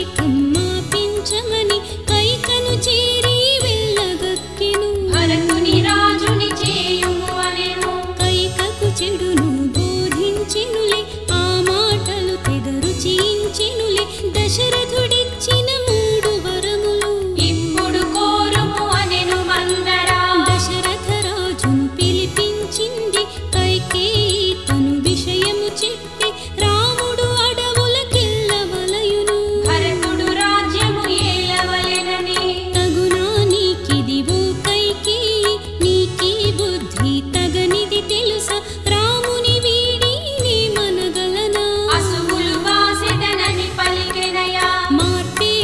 కమ్మాపించమని కైకను చేరి వెళ్ళగక్కెను. భరతుని రాజుని చేయుము అనెను. కైకకు చెడును బోధించెనులే, ఆ మాటలు తెగ రుచించెనులే. దశరథుడిచ్చిన 3 వరములు ఇప్పుడు కోరుము అనెను మందర. దశరథ రాజును పిలిపించింది కైకేయి, తను విషయము చెప్పి రాముడు అడవులకెళ్ళవలయును. భరతుడు రాజ్యము ఏలవలెనని. తగునా నీకిదివో కైకేయి, నీకీ బుద్ధి తగనిది తెలుసా? రాముని వీడి నీ మనగలనా? అసువులు వాసెదనని పలికెనయా. మార్పే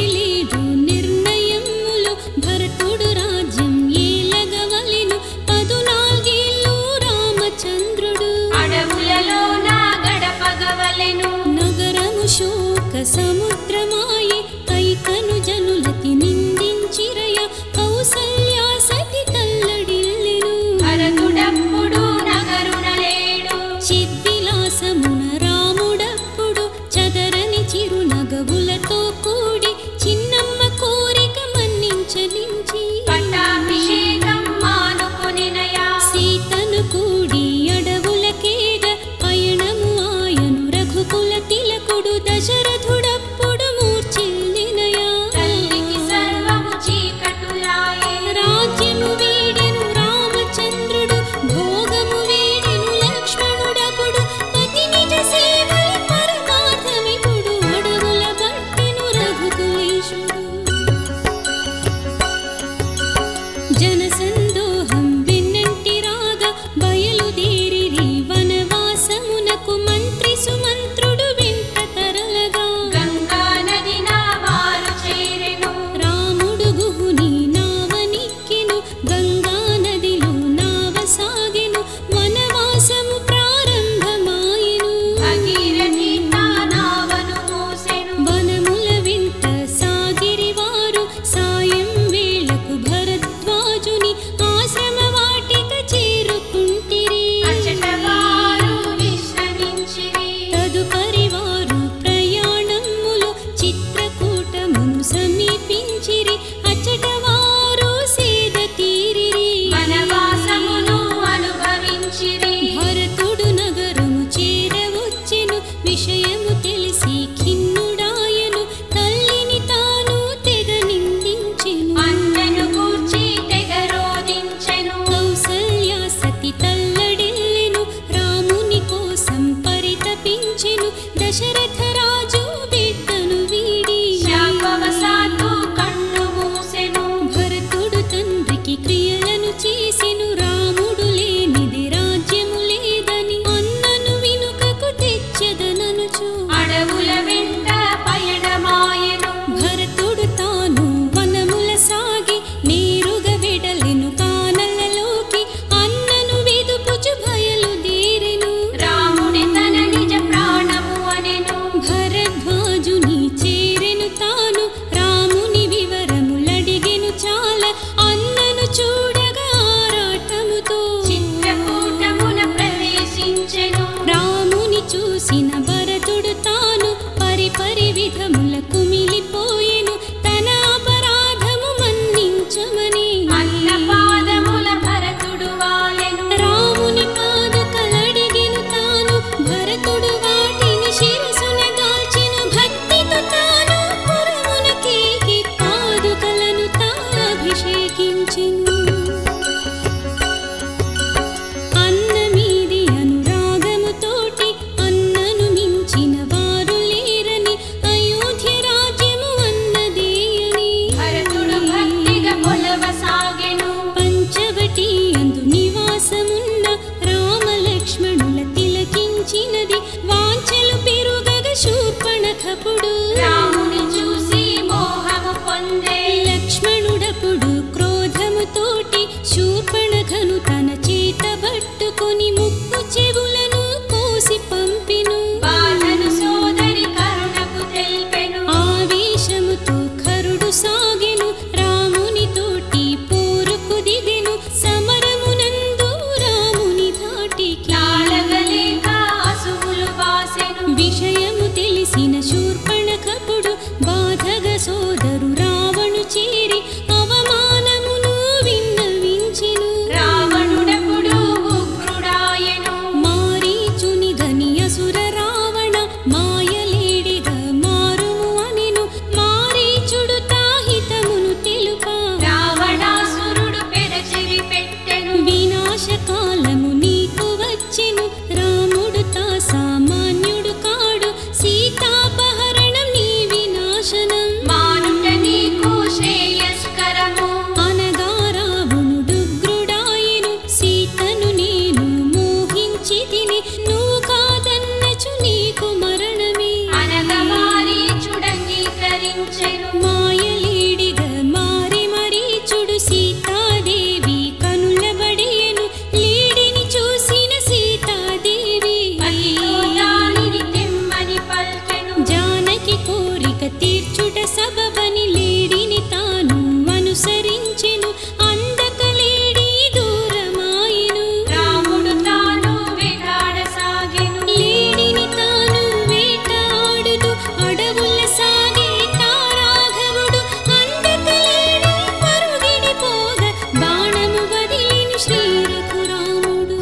సోదరు రావణు చేరి అవమానమును విన్నవించెను. రావణుడప్పుడు ఉగ్రుడాయెను. మారీచుని గని అసుర రావణ మాయలేడిగా మారుము అనెను. మారీచుడు తాహితమును తెలుపా రావణాసురుడు పెదచెవి పెట్టెను. వినాశకాలము నీకు వచ్చెను. రాముడు తా సామాన్యుడు కాడు. సీతాపహరణం నీ వినాశనం మానుట నీకు శ్రేయస్కరము. అనగా రావణుడుగ్రుడాయెను. సీతను నేను మోహించి తిని నువ్వు కాదన్నచు నీకు మరణమే. అనగా మారీచుడంగీకరించెను. మాయలేడిగా మారి మరీచుడు సీతాదేవి కనులబడియెను. లేడిని చూసిన సీతాదేవి అతిలో దానిని తెమ్మని పల్కెను. జానకి కోరిక తీర్చుట సబబని లేడిని తాను అనుసరించెను. అందక లేడి దూరమాయెను. రాముడు తాను వేటాడసాగెను. లేడిని తాను వేటాడుతూ అడవుల సాగే తారాఘవుడు. అందక లేడి పరుగిడిపోగా బాణము వదిలిను శ్రీ రఘురాముడు.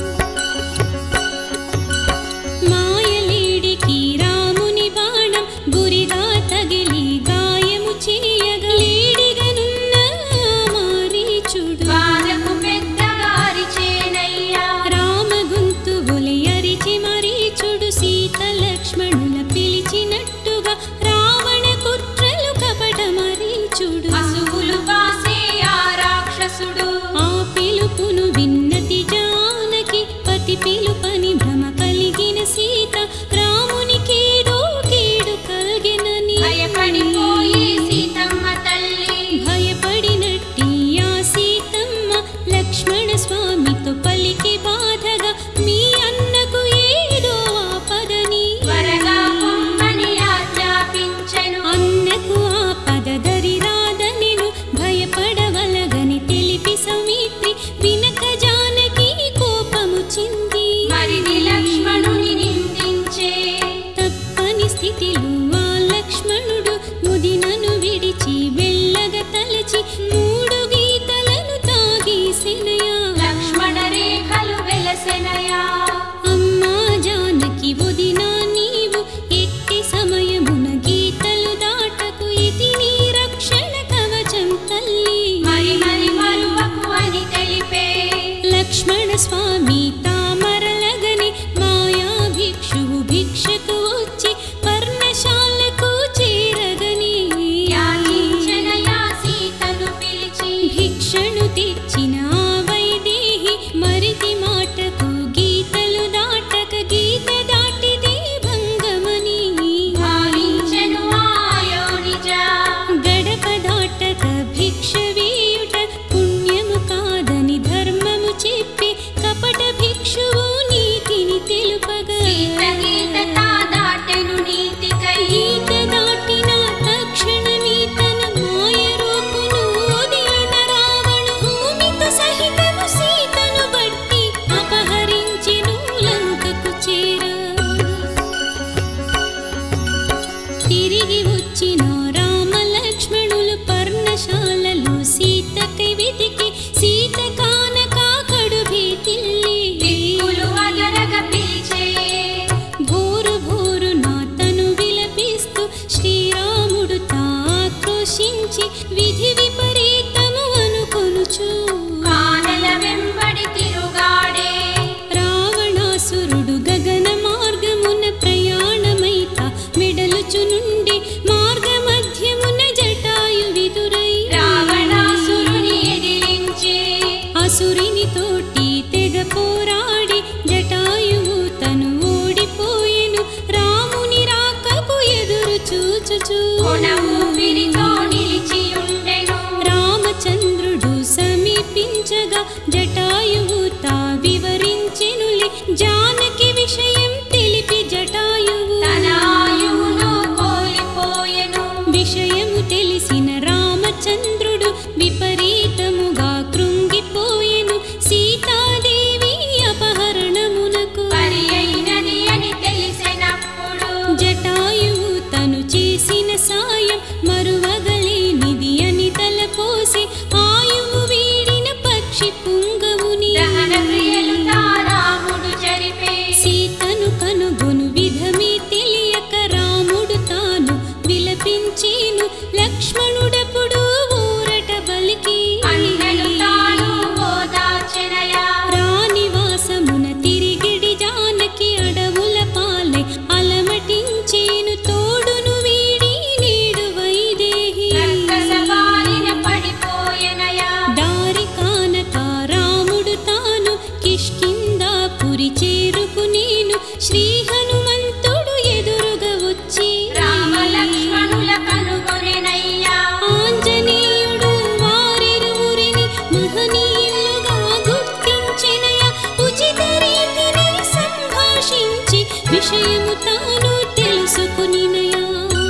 మాయలేడికి రాముని బాణం గురిగా తగిలి గాయము చేయగా లేడిగనున్న మారీచుడు బాధకు పెద్దగా అరిచేనయ్యా. రామ గొంతువులి అరిచి మరీచుడు సీత లక్ష్మణుల పిలిచినట్టుగా రావణ కుట్రలు కపట మరీచుడు. అసువులు బాసే ఆ రాక్షసుడు. ఆ పిలుపును విన్నతి జానకి పతి పిలుపని భ్రమ కలిగిన సీత రామునికేదో కీడు కలిగినని భయపడిపోయి సీతమ్మ తల్లి. భయపడినట్టి ఆ సీతమ్మ లక్ష్మణ స్వామితో పలికి బాధగా మీ అన్నకు ఏదో ఆపదని త్వరగా పొమ్మని ఆజ్ఞాపించెను. అన్నకు ఆపద దరి రాదనెను. భయపడవలగని తెలిపి సౌమిత్రి వినక జానకి కోపము చింది. మరిది లక్ష్మణుని నిందించే. తప్పని స్థితిలో ఆ లక్ష్మణుడు ముదినను విడిచి వెళ్ళగ తలచి 3 గీతలను తాగేసెనయా. లక్ష్మణ రేఖలు వెలసెనయా. అమ్మా జానకి వదినా నీవు ఎట్టి సమయమున గీతలు దాటకు. ఇది నీ రక్షణ కవచం తల్లి. మరి మరి మరువకు అని తెలిపే. లక్ష్మణ స్వామి తామరలగని మాయా భిక్షువు భిక్షకు వచ్చి పర్ణశాలకు చేరగని యాచించెనయా సీతను పిలిచి. భిక్షను తెచ్చిన ఆ వైదేహి మరిది మాటకు గీతలు దాటక గీత దాటిదే భంగమని భావించెను ఆయో నిజ. గడప దాటక భిక్ష వేయుట పుణ్యము కాదని ధర్మము చెప్పి కపట భిక్షువు నీతిని తెలుపగా సీత గీత తా దాటెను నీతికై. గీత దాటిన తక్షణమే తన మాయ రూపును వదిలిన రావణు భూమితో సహితము సీతను బట్టి అపహరించెను లంకకు చేర. తిరిగి వచ్చిన రామ లక్ష్మణులు పర్ణశాలలో సీతకై వెతికి సీత కానక కడు భీతిల్లి. దిక్కులు అదరగ పిలిచే. భోరు భోరు నా తను విలపిస్తూ శ్రీరాముడు తాక్రోశించి విధి విపరీతము అనుకొనుచు కానల వెంబడి తిరుగాడే. రావణాసురుడు గగన మార్గమున ప్రయాణమైత మెడలుచు నుండి మార్గ మధ్యమున జటాయు విదురై రావణాసురుని ఎదిరించే. అసురిని తోటి తెగ పోరాడి జటాయువు తను ఓడిపోయెను. రాముని రాకకు ఎదురు చూచుచు కొన ఊపిరితో నిలిచియుండెను. రామచంద్రుడు సమీపించగా జటాయువు తా వివరించెనులి. జానకి విషయం తెలిపి జటాయువు తన ఆయువును కోల్పోయెను. విషయము తెలిసిన రామచంద్రుడు విపరీతముగా కృంగిపోయెను. సీతాదేవి అపహరణమునకు పరి అయినది అని తెలిసినప్పుడు జటాయువు తను చేసిన సాయం మరువ లక్ష్మణుడప్పుడు ఊరట బలికి అన్నను తాను ఓదార్చెనయా. రానివాసమున తిరిగిడి జానకి అడవుల పాలై అలమటించేను తోడును వీడి నీడు వైదేహి. రక్కస బారిన పడిపోయెనయా. దారి కానక రాముడు తాను కిష్కింధాపురి చేరుకునేను శ్రీ హనుమంతుడు ఎదురుగా వచ్చి రామ లక్ష్మణుల కనుగొనెనయ్యా. ఆంజనేయుడు వారిరువురిని మహనీయులుగా గుర్తించెనయ్యా. ఉచిత రీతిని సంభాషించి విషయము తాను తెలుసుకునినయా.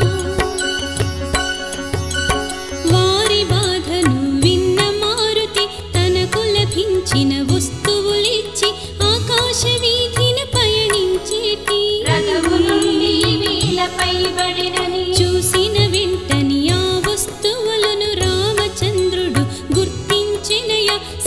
వారి బాధను విన్న మారుతి తనకు లభించిన వస్తువులిచ్చి ఆకాశ వీధిన పయనించేటి. రథము నుండి వీలపై బడినని చూసిన వెంటని ఆ వస్తువులను రామచంద్రుడు గుర్తించెనయ.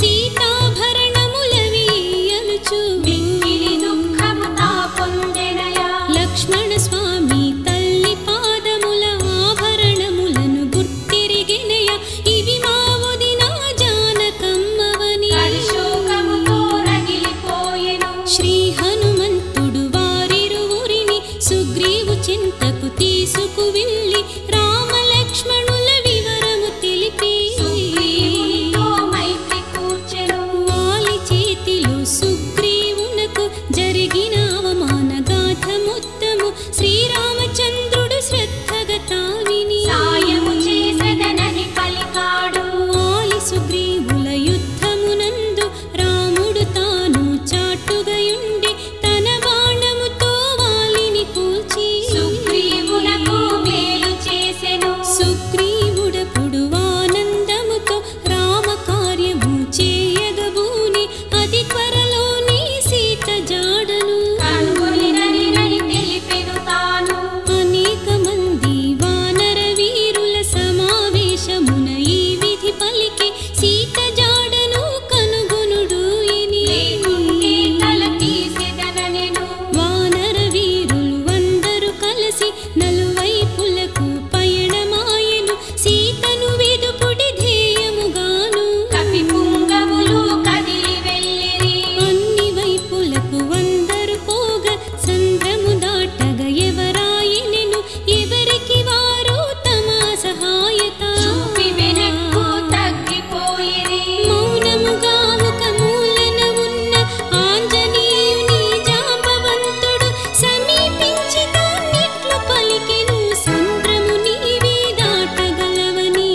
సీతాభరణములవి అనుచు మిక్కిలి దుఃఖము తా పొందెనయా. లక్ష్మణ స్వామి తల్లి పాదముల ఆభరణములను గుర్తిరిగెనయ. ఇవి మా వదిన జానకమ్మవని కడిశోకముతో రగిలిపోయెను. శ్రీ హనుమంతుడు వారిరువురిని సుగ్రీవు చింతకు తీసుకు వెళ్ళి రామ లక్ష్మణుల వివరము తెలిపి సుగ్రీవునితో మైత్రి కూర్చెను. వాలి చేతిలో సుగ్రీవునకు జరిగిన అవమాన గాథ మొత్తము శ్రీరామచంద్రుడు శ్రద్ధగా తావిని సాయము చేసెదనని పలికాడు. వాలి సుగ్రీవుల యుద్ధమునందు రాముడు తాను చాటుగయుండి తన బాణముతో వాలిని కూల్చి సుగ్రీవునకు మేలు చేసెను. సుగ్రీవుడప్పుడు ఆనందముతో రామ కార్యము చేయగబూని అతి త్వరలోని సీత జాడను కనుగొనినని తెలిపెను తాను. అనేక మంది వానర వీరుల సమావేశమున ఈ విధి పలికి సీత జాడను కనుగొనుడు ఇని. లేకుంటే తల తీసెదననెను. వానర వీరులు అందరూ కలిసి నలువైపులకు పయనమాయెను. సీతను వెదుపుడి ధ్యేయముగాను కపి పుంగవులు కదిలి వెళ్ళిరి. అన్ని వైపులకు అందరు పోగా సంద్రము దాటగా ఎవరాయనెను. ఎవరికి వారు తమ సహాయత చూపి వెనక్కు తగ్గిపోయిరి. మౌనముగా ఒక మూలన ఉన్న ఆంజనేయుని జాంబవంతుడు సమీపించి తానిట్లు పలికెను. సంద్రము నీవే దాటగలవని.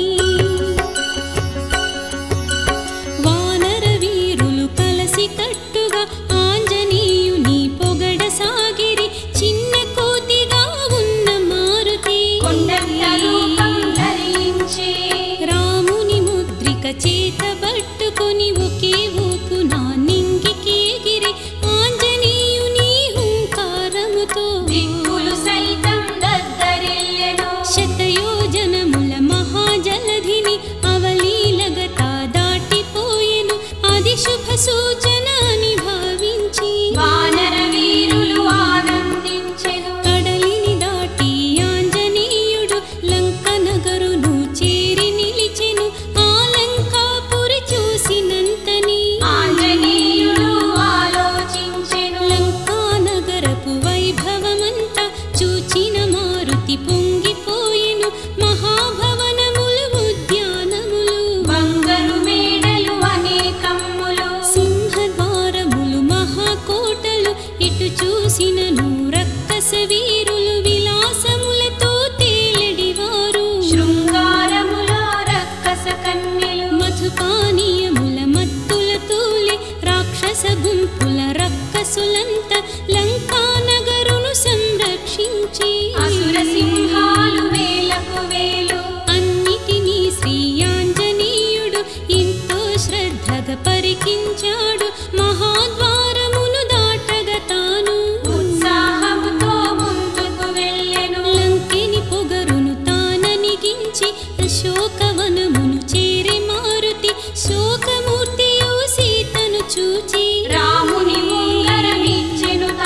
వానర వీరులు కలసి కట్టుగా ఆంజనేయుని పొగడ సాగిరి. చిన్న కోతిగా ఉన్న మారుతి కొండంత రూపం ధరించి రాముని ముద్రిక చేత పట్టుకొని ఒకే ఊపున నింగికి ఎగిరి ఆంజనేయుని హుంకారముతో దిక్కులు సైతం దద్దరిల్లెను. శతయోజనముల మహాజలధిని అవలీలగత దాటిపోయెను. అది శుభ సూచన అని భావించి వానర వీరులు ఆనందించెను. కడలిని దాటి ఆంజనేయుడు లంక నగరును చేరి నిలిచెను. ఆ లంకాపురి చూసినంతని ఆంజనేయుడు ఆలోచించెను. లంకా నగరపు వైభవమంతా చూచిన మారుతి పొంగిపోయెను. మహాభవనములు ఉద్యానములు బంగారు మేడలు అనేకమ్ములు. సింహద్వారములు మహాకోటలు ఇటు చూసినను రక్కస వీరులు విలాసములతో తేలిడివారు. శృంగారముల రక్కస కన్యలు. మధుపానీయముల మత్తుల తూలి రాక్షస గుంపుల రక్కసులంతా లంకా నగరును సంరక్షించి అసుర సింహాలు వేలకు వేలు. అన్నిటినీ శ్రీ ఆంజనేయుడు ఎంతో శ్రద్ధగా పరికించాడు. మహాద్వారమును దాటగా తాను ఉత్సాహముతో ముందుకు వెళ్ళెను. లంకెని పొగరును తాననిగించి అశోకవనమును చేరి మారుతి శోకమూర్తియు సీతను చూచి రాముని ఉంగరమిచ్చెను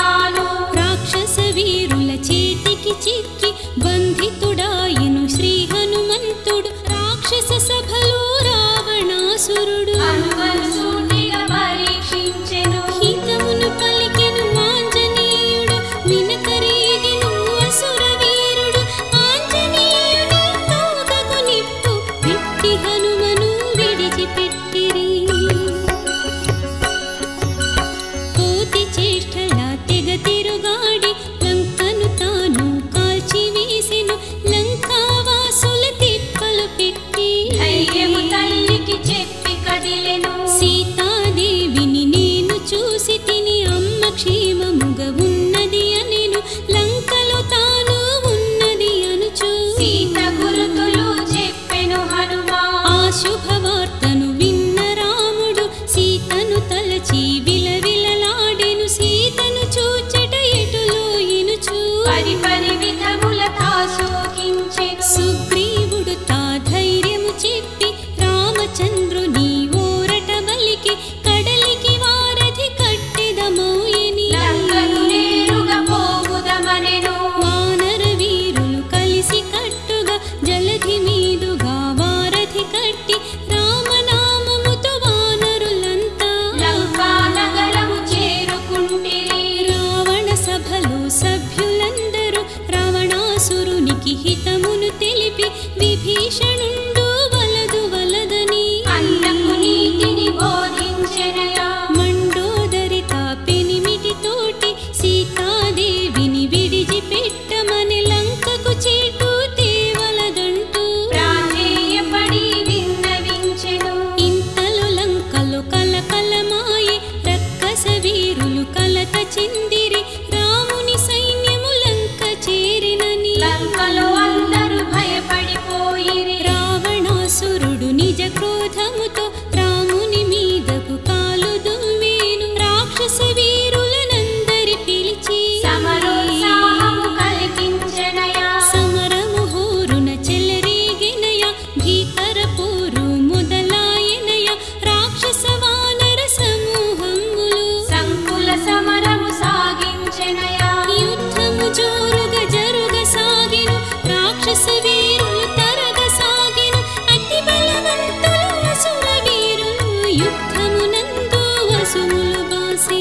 విభీషణుండు వలదు వలదని అన్నకు నీతిని బోధించెనయా. మండోదరి తాపెనిమిటి తోటి సీతాదేవిని విడిచిపెట్టమని లంకకు చేటు తేవలదంటూ ప్రాధేయపడి విన్నవించెను. ఇంతలో లంకలో కలకలమాయే రక్కస వీరులు కలత చెందిరి రాముని సైన్యము లంక చేరినని లంకలో అందరూ భయపడిపోయిరి. రావణాసురుడు నిజ క్రోధముతో రాముని మీదకు కాలు దువ్వేను రాక్షస వీరులనందరి పిలిచి సమరోత్సాహము కలిగించెనయా. సమరము హోరున చెలరేగినయ భీకర పోరు మొదలాయనయ రాక్షస వానర సమూహములు సంకుల సమరము సాగించెనయా. యుద్ధము జోరుగా జరుగ సాగెను రాక్షస వీరులు తరగ సాగెను అతి బలవంతులు అసుర వీరులు యుద్ధమునందు వసుములు బాసి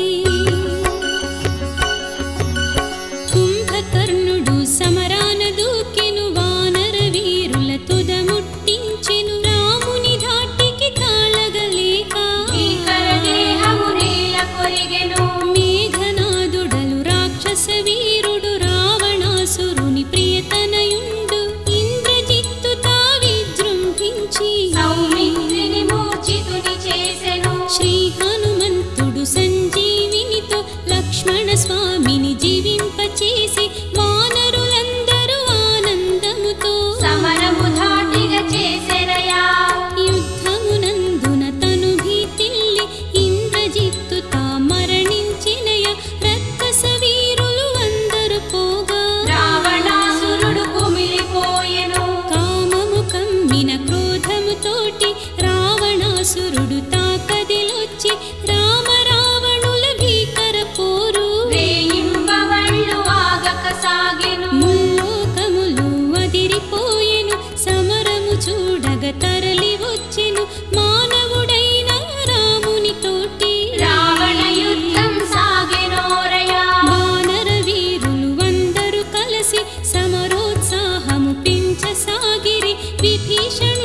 కుంభకర్ణుడు సమరాన దూకెను వానర వీరుల తుదముట్టించెను రాముని ధాటికి తాళగలేక భీకర దేహము నేల కొరిగెను. మేఘనాదుడలు రాక్షస వీరుడు రావణాసురుని ప్రియతనయుండు ఇంద్రజిత్తు తా విజృంభించి సౌమిత్రిని మూర్ఛితుని చేసెను. శ్రీ హనుమంతుడు సంజీవినితో లక్ష్మణ స్వామిని జీవింపచేసి వానరులందరూ ఆనందముతో సమరము ధాటిగా చేసెరయా. యుద్ధమునందున తను భీతిల్లి ఇంద్రజిత్తు తా మరణించినయ రక్కస వీరులు అందరూ పోగా రావణాసురుడు కుమిలిపోయెను. కామము కమ్మిన క్రోధముతోటి రావణాసురుడు తా కదిలొచ్చి రామ రావణుల భీకర పోరు రేయింబవళ్ళు ఆగక సాగెను. ముల్లోకములు అదిరిపోయెను సమరము చూడగ తరలి వచ్చెను మానవుడైన రాముని తోటి రావణ యుద్ధం సాగెనోరయా. వానర వీరులు అందరూ కలిసి సమరోత్సాహము పెంచసాగిరి విభీషణుడు